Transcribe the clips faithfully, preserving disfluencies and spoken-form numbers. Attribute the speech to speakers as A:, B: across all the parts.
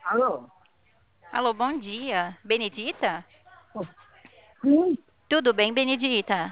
A: Alô?
B: Alô, bom dia. Benedita?
A: Sim,
B: Tudo bem, Benedita?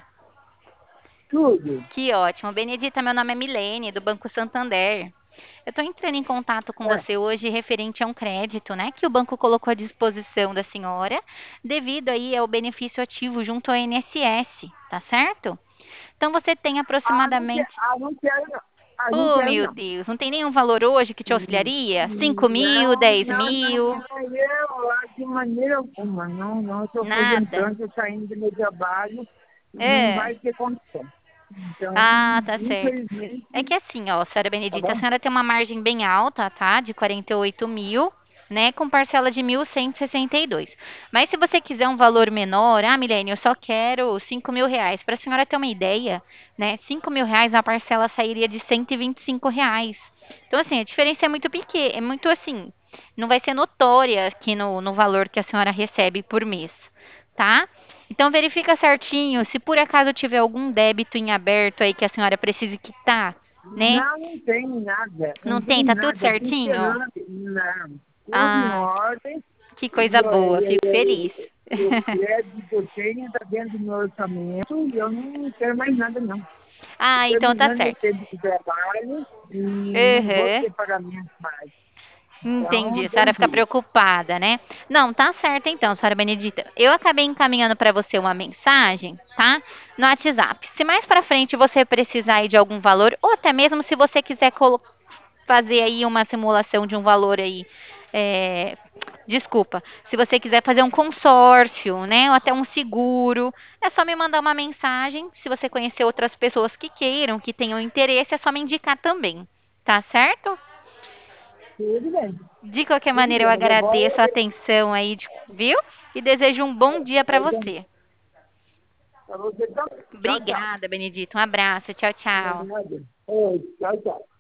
A: tudo.
B: Que ótimo. Benedita, meu nome é Milene, do Banco Santander. Eu estou entrando em contato com
A: É,
B: você hoje referente a um crédito, né, que o banco colocou à disposição da senhora, devido aí ao benefício ativo junto ao I N S S, tá certo? Então você tem
A: ah, não quero,
B: aproximadamente.
A: ah, não quero não. Ah, não
B: Oh,
A: quero
B: meu
A: não.
B: Deus, não tem nenhum valor hoje que te
A: Hum,
B: auxiliaria? Cinco mil,
A: Não,
B: dez
A: não, não,
B: mil?
A: não, eu lá de maneira alguma. Não, não, estou
B: Nada.
A: aposentando, estou saindo do meu trabalho, não
B: É.
A: vai ter condição. Então,
B: Ah, tá certo. É
A: infelizmente,
B: que assim, ó, senhora
A: tá
B: Benedita, a
A: bom?
B: senhora tem uma margem bem alta, tá? De quarenta e oito mil, né? Com parcela de mil cento e sessenta e dois. Mas se você quiser um valor menor, ah, Milene, eu só quero cinco mil reais. Para a senhora ter uma ideia, né? Cinco mil reais a parcela sairia de cento e vinte e cinco reais. Então, assim, a diferença é muito pequena, é muito assim, não vai ser notória aqui no, no valor que a senhora recebe por mês, tá? Então verifica certinho, se por acaso tiver algum débito em aberto aí que a senhora precise quitar, né?
A: Não, não tem nada,
B: Não
A: não
B: tem,
A: tem
B: tá tudo
A: nada, estou
B: certinho?
A: esperando, não, tudo em
B: Ah,
A: ordem.
B: que
A: E,
B: coisa boa,
A: e,
B: fico feliz.
A: e, e o crédito que eu tenho está dentro do meu orçamento e eu não quero mais nada, não.
B: Ah,
A: Estou
B: então tá
A: terminando meu
B: certo.
A: tempo de trabalho e não vou
B: Uhum.
A: ter pagamento mais.
B: Entendi,
A: Então,
B: a senhora fica
A: tranquilo.
B: preocupada, né? Não, tá certo então, senhora Benedita. Eu acabei encaminhando para você uma mensagem, tá? No WhatsApp. Se mais para frente você precisar aí de algum valor, ou até mesmo se você quiser colo- fazer aí uma simulação de um valor aí, é, desculpa, se você quiser fazer um consórcio, né, ou até um seguro, é só me mandar uma mensagem. Se você conhecer outras pessoas que queiram, que tenham interesse, é só me indicar também, tá certo?
A: Tudo bem,
B: De qualquer
A: tudo
B: maneira, eu
A: bem. Mas agora
B: agradeço a atenção aí, de- viu? E desejo um bom dia para você.
A: para você também. Tchau, tchau.
B: Obrigada, Benedito. Um abraço. Tchau, tchau.
A: Nada. Oi, tchau, tchau.